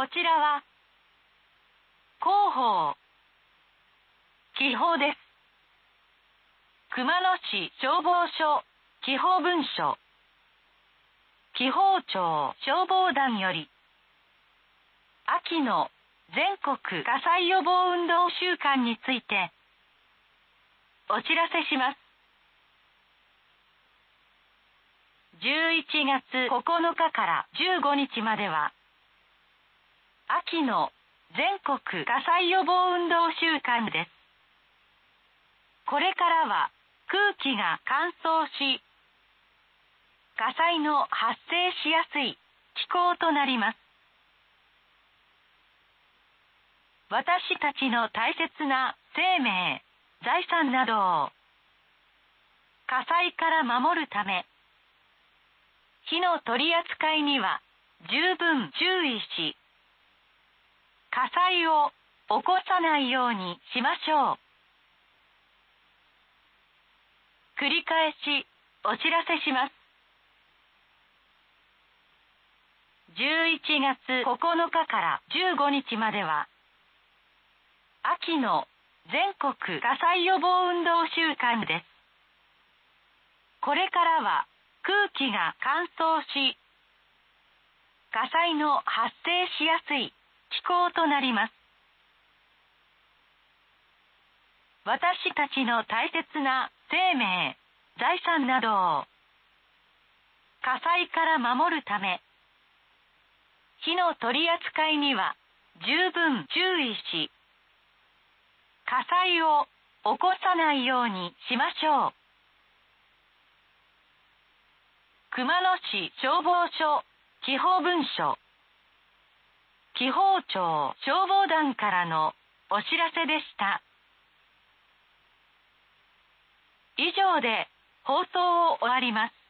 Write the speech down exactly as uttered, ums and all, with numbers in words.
ちらは広報記法です。熊野市消防署記法文書記法庁消防団より秋の全国火災予防運動週間についてお知らせします。じゅういちがつここのかからじゅうごにちまでは秋の全国火災予防運動週間です。これからは空気が乾燥し、火災の発生しやすい気候となります。私たちの大切な生命、財産などを火災から守るため、火の取り扱いには十分注意し、火災を起こさないようにしましょう。繰り返しお知らせします。じゅういちがつここのかからじゅうごにちまでは秋の全国火災予防運動週間です。これからは空気が乾燥し、火災の発生しやすい気候となります。私たちの大切な生命、財産などを火災から守るため、火の取り扱いには十分注意し、火災を起こさないようにしましょう。熊野市消防署記法文書記法庁消防団からのお知らせでした。以上で放送を終わります。